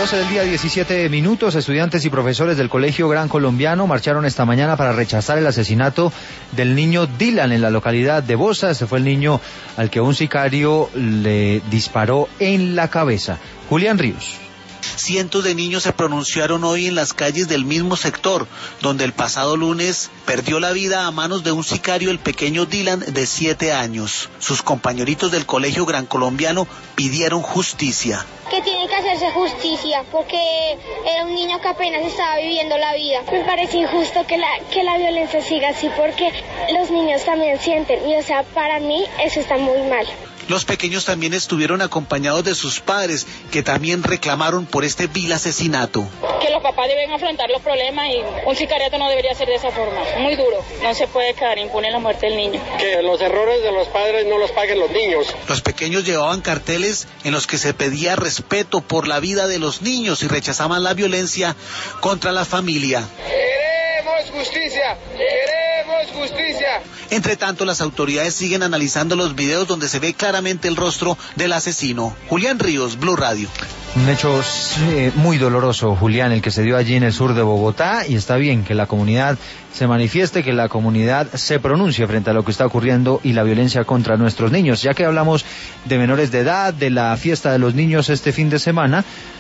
12 del día, 17 minutos. Estudiantes y profesores del Colegio Gran Colombiano marcharon esta mañana para rechazar el asesinato del niño Dylan en la localidad de Bosa. Este fue el niño al que un sicario le disparó en la cabeza. Julián Ríos. Cientos de niños se pronunciaron hoy en las calles del mismo sector, donde el pasado lunes perdió la vida a manos de un sicario el pequeño Dylan de 7 años. Sus compañeritos del Colegio Gran Colombiano pidieron justicia. Que tiene que hacerse justicia, porque era un niño que apenas estaba viviendo la vida. Me parece injusto que la violencia siga así, porque los niños también sienten, y para mí eso está muy mal. Los pequeños también estuvieron acompañados de sus padres, que también reclamaron por este vil asesinato. Que los papás deben afrontar los problemas y un sicariato no debería ser de esa forma. Muy duro, no se puede quedar impune la muerte del niño. Que los errores de los padres no los paguen los niños. Los pequeños llevaban carteles en los que se pedía respeto por la vida de los niños y rechazaban la violencia contra la familia. ¡Queremos justicia! ¡Queremos justicia! Entre tanto, las autoridades siguen analizando los videos donde se ve claramente el rostro del asesino. Julián Ríos, Blue Radio. Un hecho muy doloroso, Julián, el que se dio allí en el sur de Bogotá, y está bien que la comunidad se manifieste, que la comunidad se pronuncie frente a lo que está ocurriendo y la violencia contra nuestros niños. Ya que hablamos de menores de edad, de la fiesta de los niños este fin de semana,